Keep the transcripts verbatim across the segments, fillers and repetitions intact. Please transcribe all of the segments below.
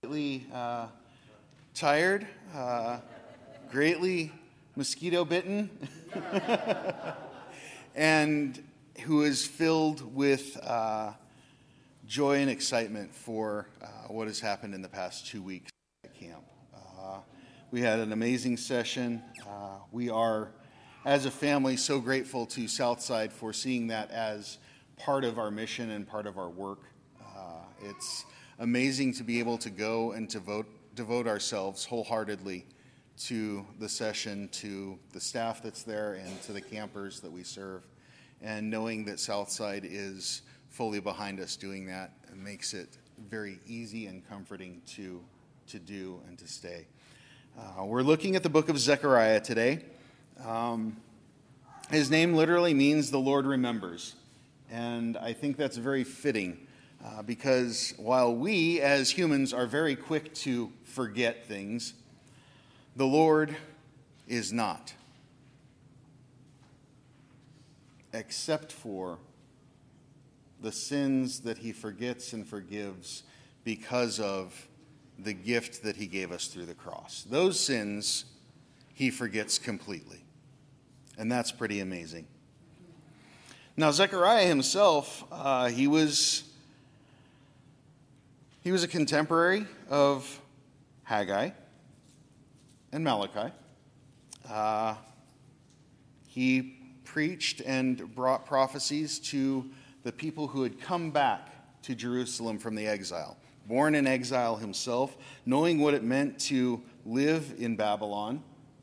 Greatly uh, tired, uh, greatly mosquito bitten, and who is filled with uh, joy and excitement for uh, what has happened in the past two weeks at camp. Uh, we had an amazing session. Uh, we are, as a family, so grateful to Southside for seeing that as part of our mission and part of our work. Uh, it's amazing to be able to go and to vote, devote ourselves wholeheartedly to the session, to the staff that's there, and to the campers that we serve. And knowing that Southside is fully behind us doing that makes it very easy and comforting to, to do and to stay. Uh, we're looking at the book of Zechariah today. Um, his name literally means the Lord remembers. And I think that's very fitting. Uh, because while we as humans are very quick to forget things, the Lord is not. Except for the sins that he forgets and forgives because of the gift that he gave us through the cross. Those sins he forgets completely. And that's pretty amazing. Now, Zechariah himself, uh, he was... He was a contemporary of Haggai and Malachi. Uh, he preached and brought prophecies to the people who had come back to Jerusalem from the exile. Born in exile himself, knowing what it meant to live in Babylon,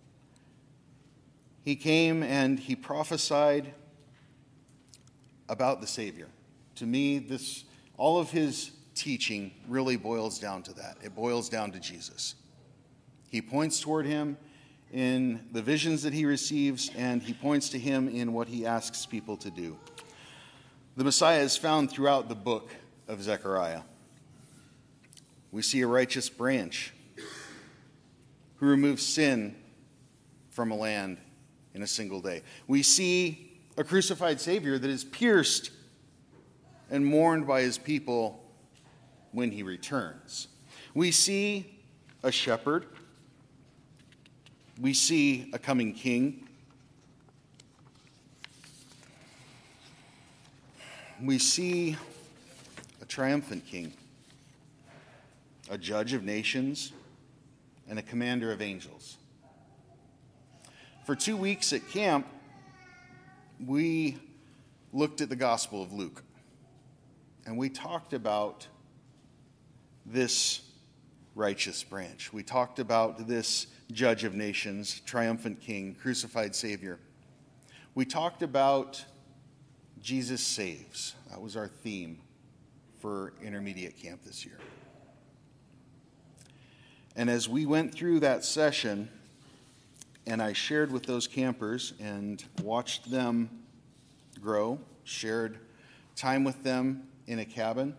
he came and he prophesied about the Savior. To me, this all of his teaching really boils down to that. It boils down to Jesus. He points toward him in the visions that he receives, and he points to him in what he asks people to do. The Messiah is found throughout the book of Zechariah. We see a righteous branch who removes sin from a land in a single day. We see a crucified Savior that is pierced and mourned by his people when he returns. We see a shepherd. We see a coming king. We see a triumphant king, a judge of nations, and a commander of angels. For two weeks at camp, we looked at the Gospel of Luke, and we talked about this righteous branch. We talked about this judge of nations, triumphant king, crucified Savior. We talked about Jesus saves. That was our theme for intermediate camp this year. And as we went through that session, and I shared with those campers and watched them grow, shared time with them in a cabin,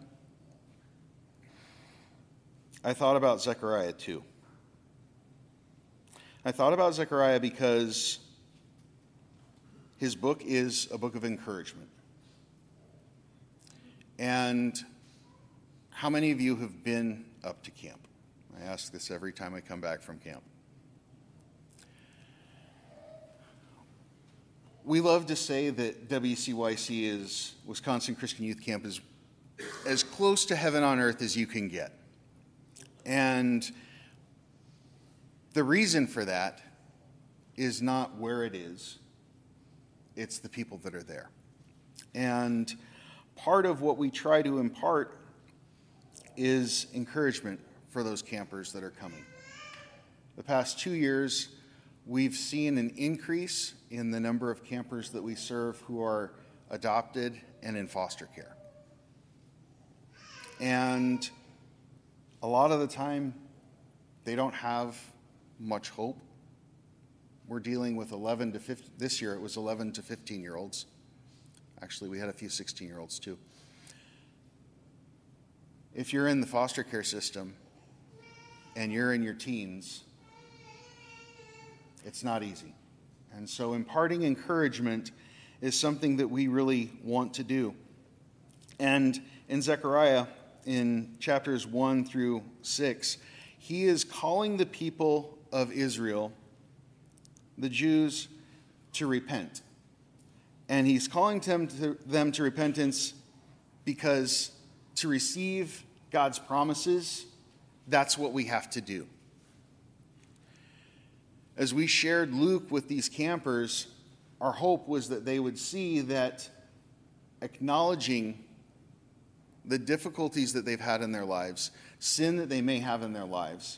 I thought about Zechariah too. I thought about Zechariah because his book is a book of encouragement. And how many of you have been up to camp? I ask this every time I come back from camp. We love to say that W C Y C is, Wisconsin Christian Youth Camp, is as close to heaven on earth as you can get. And the reason for that is not where it is, it's the people that are there. And part of what we try to impart is encouragement for those campers that are coming. The past two years, we've seen an increase in the number of campers that we serve who are adopted and in foster care. And a lot of the time, they don't have much hope. We're dealing with eleven to fifteen, this year it was eleven to fifteen year olds. Actually, we had a few sixteen year olds too. If you're in the foster care system and you're in your teens, it's not easy. And so imparting encouragement is something that we really want to do. And in Zechariah, in chapters one through six, he is calling the people of Israel, the Jews, to repent. And he's calling them to, them to repentance because to receive God's promises, that's what we have to do. As we shared Luke with these campers, our hope was that they would see that acknowledging the difficulties that they've had in their lives, sin that they may have in their lives,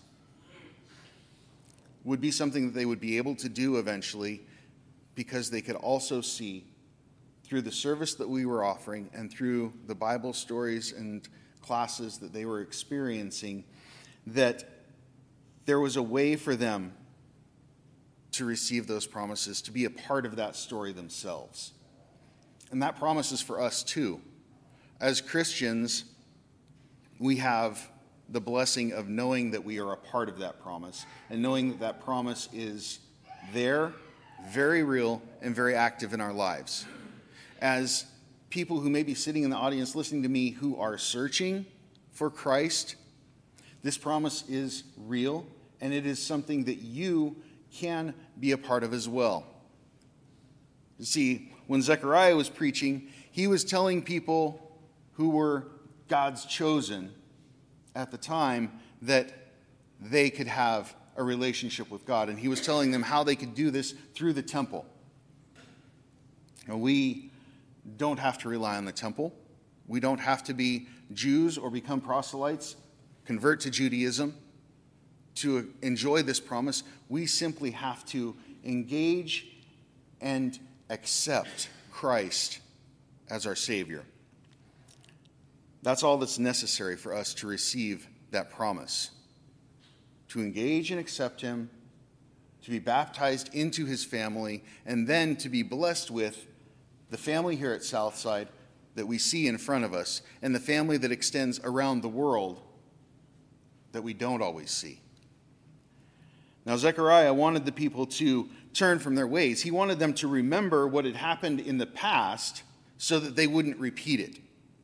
would be something that they would be able to do eventually, because they could also see through the service that we were offering and through the Bible stories and classes that they were experiencing, that there was a way for them to receive those promises, to be a part of that story themselves. And that promise is for us too. As Christians, we have the blessing of knowing that we are a part of that promise, and knowing that that promise is there, very real, and very active in our lives. As people who may be sitting in the audience listening to me who are searching for Christ, this promise is real, and it is something that you can be a part of as well. You see, when Zechariah was preaching, he was telling people who were God's chosen at the time that they could have a relationship with God. And he was telling them how they could do this through the temple. Now, we don't have to rely on the temple. We don't have to be Jews or become proselytes, convert to Judaism to enjoy this promise. We simply have to engage and accept Christ as our Savior. That's all that's necessary for us to receive that promise. To engage and accept him, to be baptized into his family, and then to be blessed with the family here at Southside that we see in front of us, and the family that extends around the world that we don't always see. Now, Zechariah wanted the people to turn from their ways. He wanted them to remember what had happened in the past so that they wouldn't repeat it.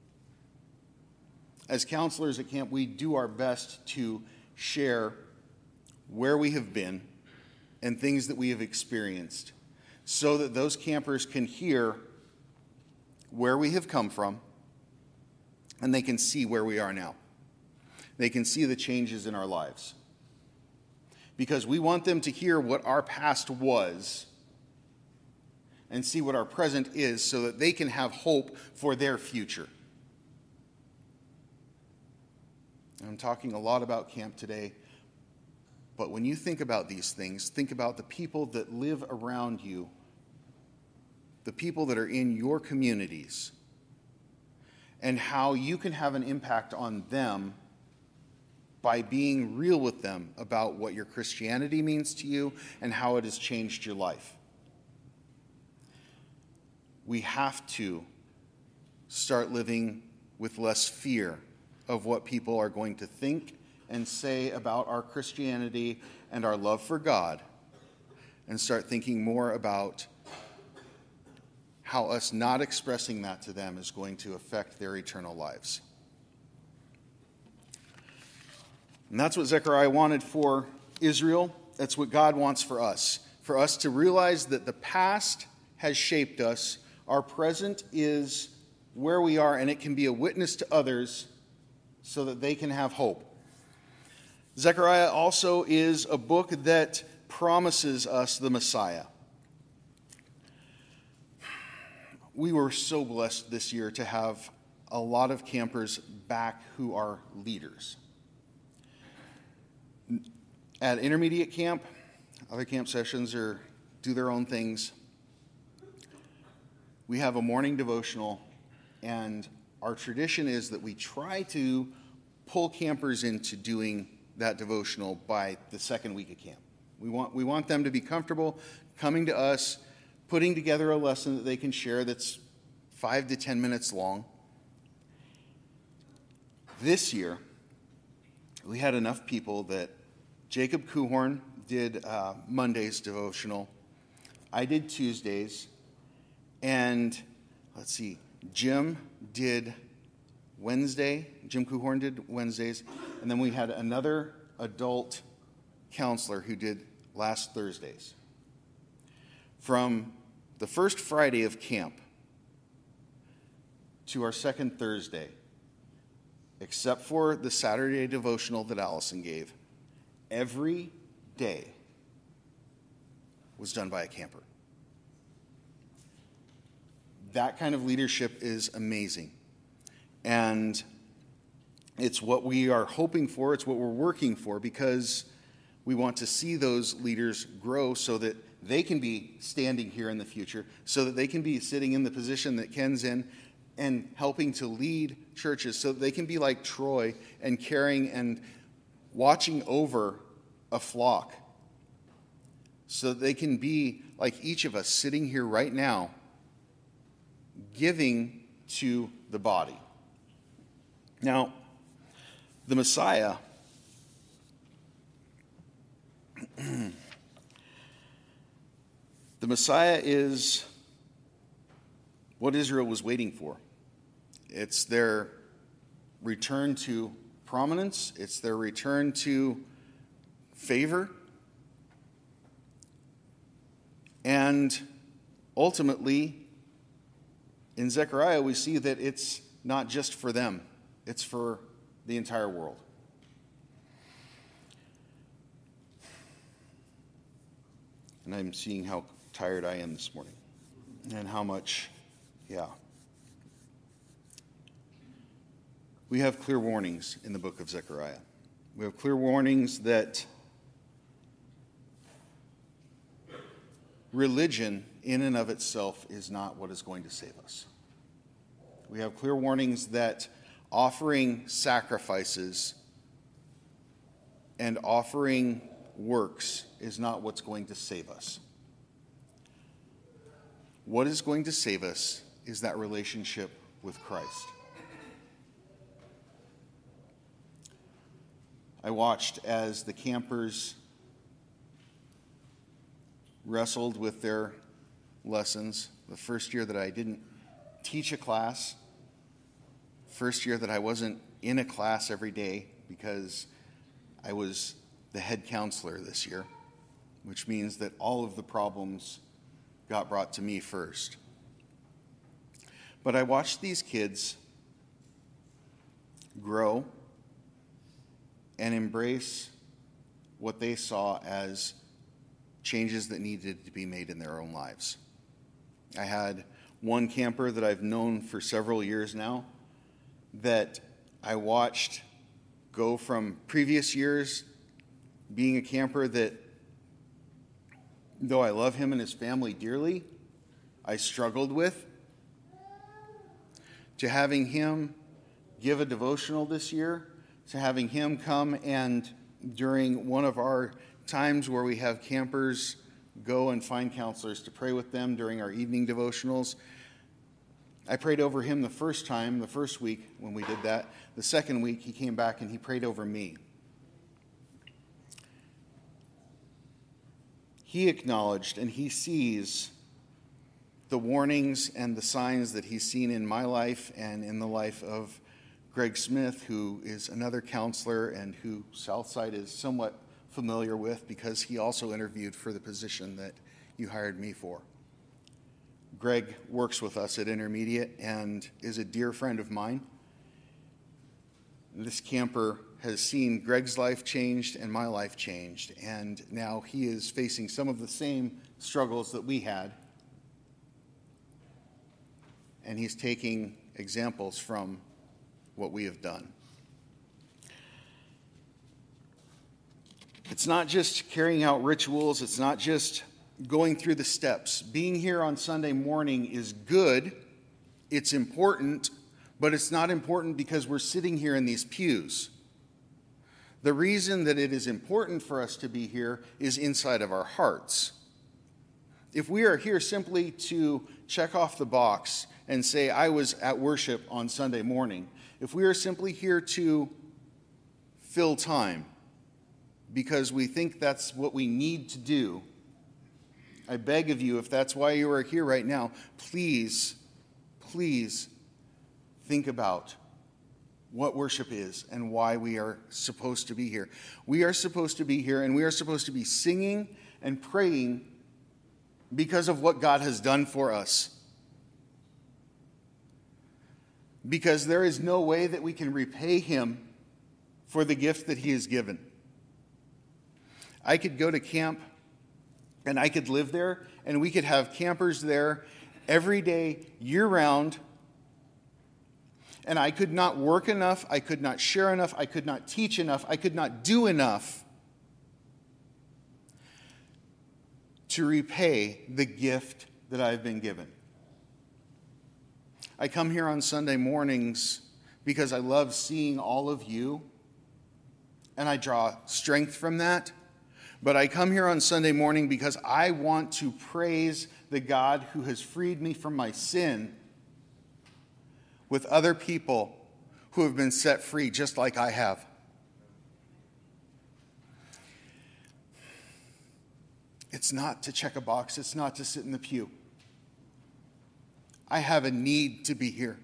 As counselors at camp, we do our best to share where we have been and things that we have experienced so that those campers can hear where we have come from and they can see where we are now. They can see the changes in our lives. Because we want them to hear what our past was and see what our present is so that they can have hope for their future. I'm talking a lot about camp today, but when you think about these things, think about the people that live around you, the people that are in your communities, and how you can have an impact on them by being real with them about what your Christianity means to you and how it has changed your life. We have to start living with less fear of what people are going to think and say about our Christianity and our love for God, and start thinking more about how us not expressing that to them is going to affect their eternal lives. And that's what Zechariah wanted for Israel. That's what God wants for us. For us to realize that the past has shaped us, our present is where we are, and it can be a witness to others so that they can have hope. Zechariah also is a book that promises us the Messiah. We were so blessed this year to have a lot of campers back who are leaders. At intermediate camp, other camp sessions are do their own things. We have a morning devotional, and our tradition is that we try to pull campers into doing that devotional by the second week of camp. We want, we want them to be comfortable coming to us, putting together a lesson that they can share that's five to ten minutes long. This year, we had enough people that Jacob Kuhorn did uh, Monday's devotional. I did Tuesdays. And let's see, Jim did Wednesday. Jim Kuhorn did Wednesdays. And then we had another adult counselor who did last Thursdays. From the first Friday of camp to our second Thursday, except for the Saturday devotional that Allison gave, every day was done by a camper. That kind of leadership is amazing. And it's what we are hoping for, it's what we're working for, because we want to see those leaders grow so that they can be standing here in the future, so that they can be sitting in the position that Ken's in and helping to lead churches, so that they can be like Troy and caring and watching over a flock, so that they can be like each of us sitting here right now, giving to the body. Now, the Messiah, the Messiah is what Israel was waiting for. It's their return to prominence. It's their return to favor. And ultimately, in Zechariah, we see that it's not just for them. It's for the entire world. And I'm seeing how tired I am this morning. And how much, yeah. We have clear warnings in the book of Zechariah. We have clear warnings that religion in and of itself is not what is going to save us. We have clear warnings that offering sacrifices and offering works is not what's going to save us. What is going to save us is that relationship with Christ. I watched as the campers wrestled with their lessons. The first year that I didn't teach a class, first year that I wasn't in a class every day because I was the head counselor this year, which means that all of the problems got brought to me first. But I watched these kids grow and embrace what they saw as changes that needed to be made in their own lives. I had one camper that I've known for several years now that I watched go from previous years being a camper that, though I love him and his family dearly, I struggled with, to having him give a devotional this year, to having him come and during one of our times where we have campers go and find counselors to pray with them during our evening devotionals. I prayed over him the first time, the first week when we did that. The second week, he came back and he prayed over me. He acknowledged and he sees the warnings and the signs that he's seen in my life and in the life of Greg Smith, who is another counselor and who Southside is somewhat familiar with because he also interviewed for the position that you hired me for. Greg works with us at Intermediate and is a dear friend of mine. This camper has seen Greg's life changed and my life changed, and now he is facing some of the same struggles that we had, and he's taking examples from what we have done. It's not just carrying out rituals, it's not just going through the steps. Being here on Sunday morning is good, it's important, but it's not important because we're sitting here in these pews. The reason that it is important for us to be here is inside of our hearts. If we are here simply to check off the box and say, I was at worship on Sunday morning, if we are simply here to fill time because we think that's what we need to do, I beg of you, if that's why you are here right now, please, please think about what worship is and why we are supposed to be here. We are supposed to be here, and we are supposed to be singing and praying because of what God has done for us. Because there is no way that we can repay him for the gift that he has given. I could go to camp and I could live there, and we could have campers there every day, year-round, and I could not work enough, I could not share enough, I could not teach enough, I could not do enough to repay the gift that I've been given. I come here on Sunday mornings because I love seeing all of you, and I draw strength from that. But I come here on Sunday morning because I want to praise the God who has freed me from my sin with other people who have been set free just like I have. It's not to check a box. It's not to sit in the pew. I have a need to be here.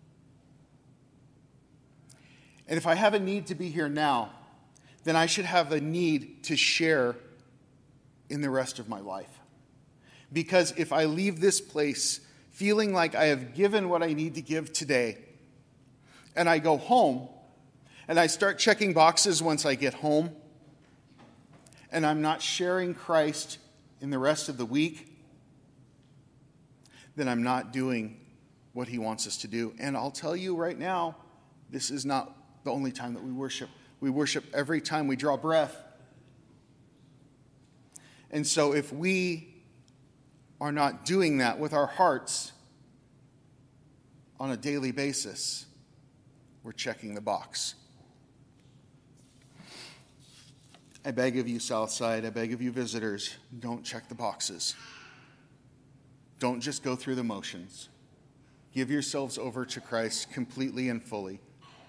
And if I have a need to be here now, then I should have a need to share in the rest of my life. Because if I leave this place feeling like I have given what I need to give today, and I go home, and I start checking boxes once I get home, and I'm not sharing Christ in the rest of the week, then I'm not doing what he wants us to do. And I'll tell you right now, this is not the only time that we worship. We worship every time we draw breath. And so if we are not doing that with our hearts on a daily basis, we're checking the box. I beg of you, Southside, I beg of you, visitors, don't check the boxes. Don't just go through the motions. Give yourselves over to Christ completely and fully.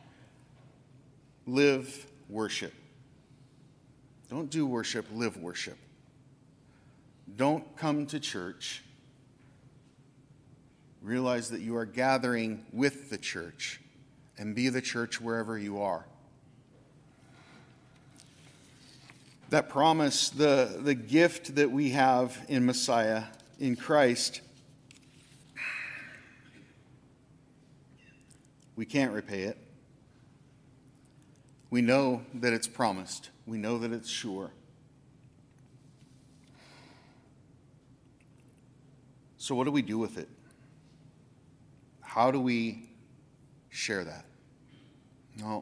Live worship. Don't do worship, live worship. Don't come to church. Realize that you are gathering with the church, and be the church wherever you are. That promise, the, the gift that we have in Messiah, in Christ, we can't repay it. We know that it's promised. We know that it's sure. So what do we do with it? How do we share that? No.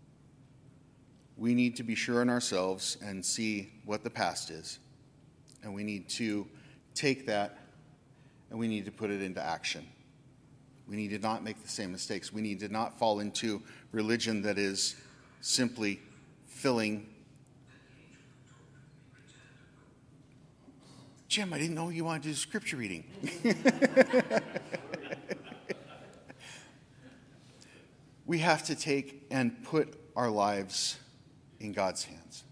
We need to be sure in ourselves and see what the past is. And we need to take that and we need to put it into action. We need to not make the same mistakes. We need to not fall into religion that is simply filling. Jim, I didn't know you wanted to do scripture reading. We have to take and put our lives in God's hands.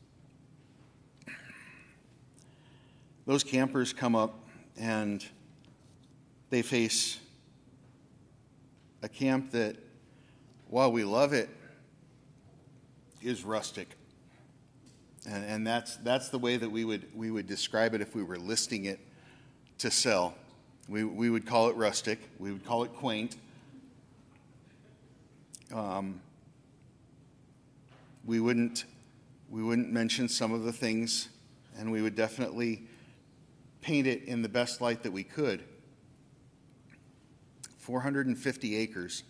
Those campers come up and they face a camp that, while we love it, is rustic. And, and that's that's the way that we would we would describe it if we were listing it to sell. We we would call it rustic. We would call it quaint. Um, we wouldn't we wouldn't mention some of the things, and we would definitely paint it in the best light that we could. four hundred fifty acres.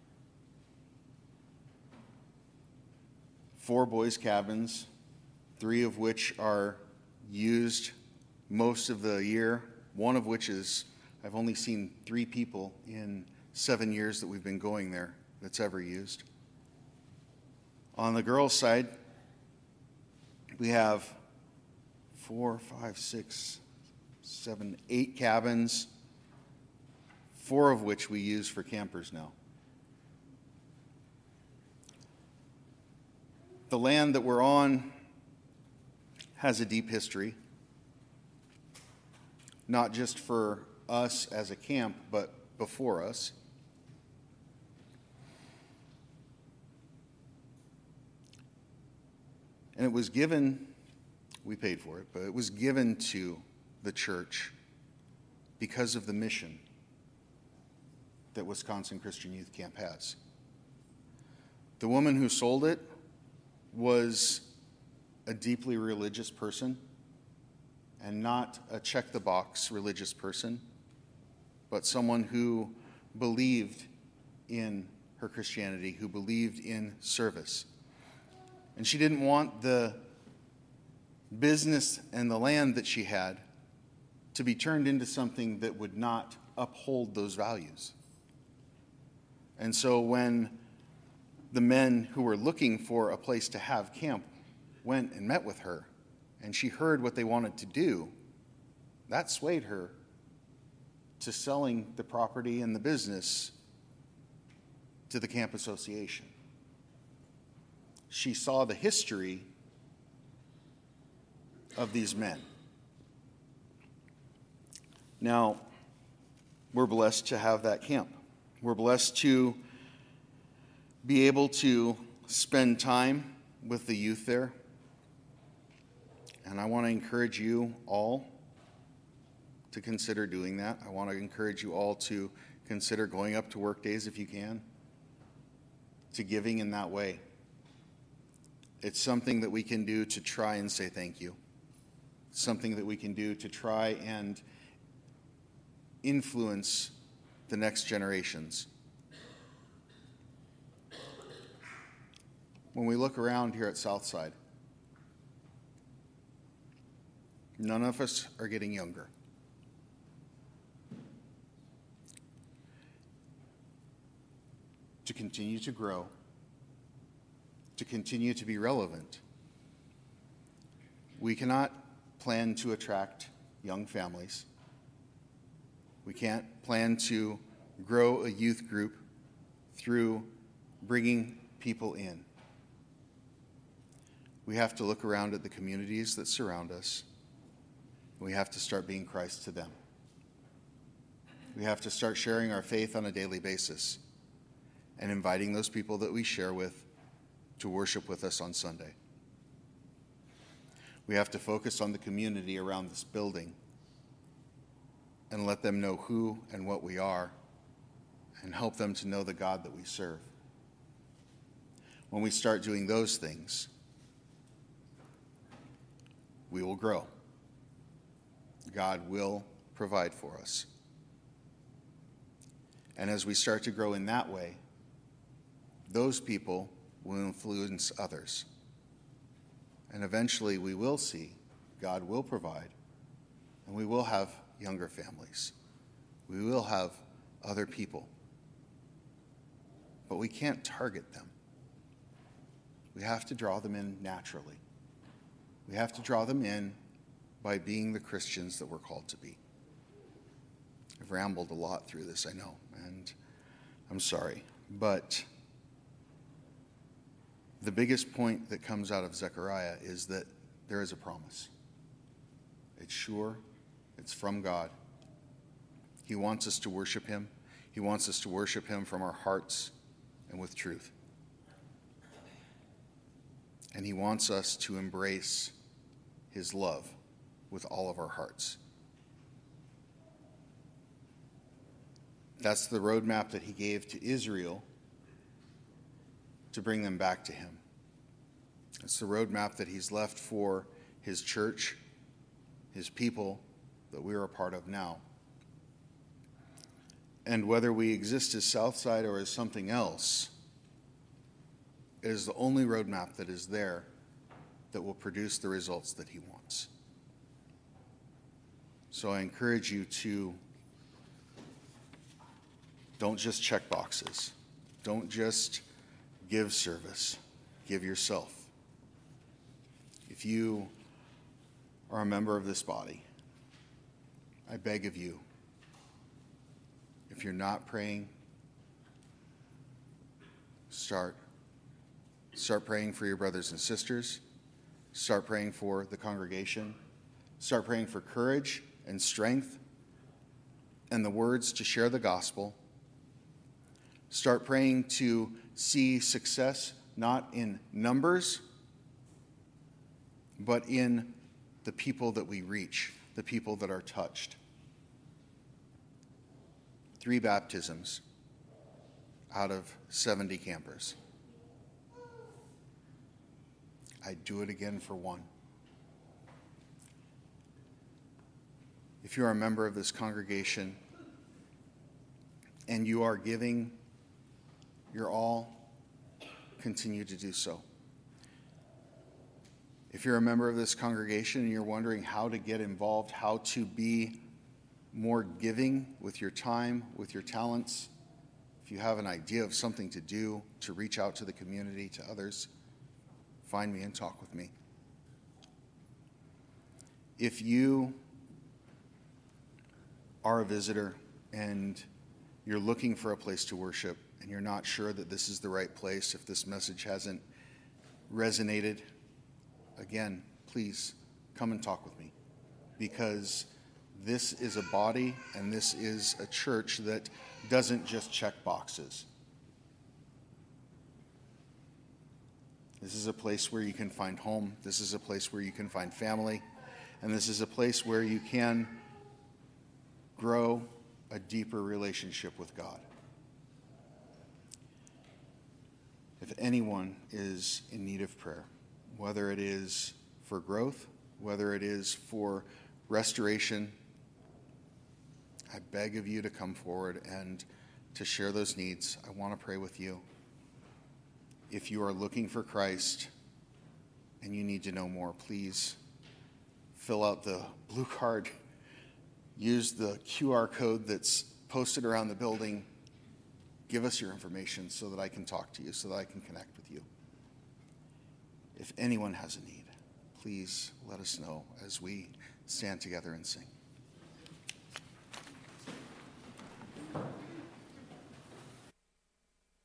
Four boys' cabins, three of which are used most of the year, one of which is, I've only seen three people in seven years that we've been going there that's ever used. On the girls' side, we have four, five, six, seven, eight cabins, four of which we use for campers now. The land that we're on has a deep history, not just for us as a camp, but before us. And it was given, we paid for it, but it was given to the church because of the mission that Wisconsin Christian Youth Camp has. The woman who sold it was a deeply religious person, and not a check-the-box religious person, but someone who believed in her Christianity, who believed in service. And she didn't want the business and the land that she had to be turned into something that would not uphold those values. And so when the men who were looking for a place to have camp went and met with her, and she heard what they wanted to do, that swayed her to selling the property and the business to the camp association. She saw the history of these men. Now, we're blessed to have that camp. We're blessed to be able to spend time with the youth there. And I want to encourage you all to consider doing that. I want to encourage you all to consider going up to work days if you can, to giving in that way. It's something that we can do to try and say thank you. It's something that we can do to try and influence the next generations. When we look around here at Southside, none of us are getting younger. To continue to grow, to continue to be relevant, we cannot plan to attract young families. We can't plan to grow a youth group through bringing people in. We have to look around at the communities that surround us. We have to start being Christ to them. We have to start sharing our faith on a daily basis and inviting those people that we share with to worship with us on Sunday. We have to focus on the community around this building and let them know who and what we are and help them to know the God that we serve. When we start doing those things, we will grow. God will provide for us. And as we start to grow in that way, those people will influence others. And eventually we will see God will provide, and we will have younger families. We will have other people. But we can't target them. We have to draw them in naturally. We have to draw them in by being the Christians that we're called to be. I've rambled a lot through this, I know, and I'm sorry. But the biggest point that comes out of Zechariah is that there is a promise. It's sure. It's from God. He wants us to worship him. He wants us to worship him from our hearts and with truth. And he wants us to embrace his love with all of our hearts. That's the roadmap that he gave to Israel to bring them back to him. It's the roadmap that he's left for his church, his people that we are a part of now. And whether we exist as Southside or as something else, it is the only roadmap that is there that will produce the results that he wants. So I encourage you to don't just check boxes. Don't just give service. Give yourself. If you are a member of this body, I beg of you, if you're not praying, start. Start praying for your brothers and sisters. Start praying for the congregation. Start praying for courage and strength and the words to share the gospel. Start praying to see success not in numbers, but in the people that we reach, the people that are touched. Three baptisms out of seventy campers. I'd do it again for one. If you are a member of this congregation and you are giving your all, continue to do so. If you're a member of this congregation and you're wondering how to get involved, how to be more giving with your time, with your talents, if you have an idea of something to do to reach out to the community, to others, find me and talk with me. If you are a visitor and you're looking for a place to worship and you're not sure that this is the right place, if this message hasn't resonated, again, please come and talk with me, because this is a body and this is a church that doesn't just check boxes. This is a place where you can find home. This is a place where you can find family. And this is a place where you can grow a deeper relationship with God. If anyone is in need of prayer, whether it is for growth, whether it is for restoration, I beg of you to come forward and to share those needs. I want to pray with you. If you are looking for Christ and you need to know more, please fill out the blue card. Use the Q R code that's posted around the building. Give us your information so that I can talk to you, so that I can connect with you. If anyone has a need, please let us know as we stand together and sing.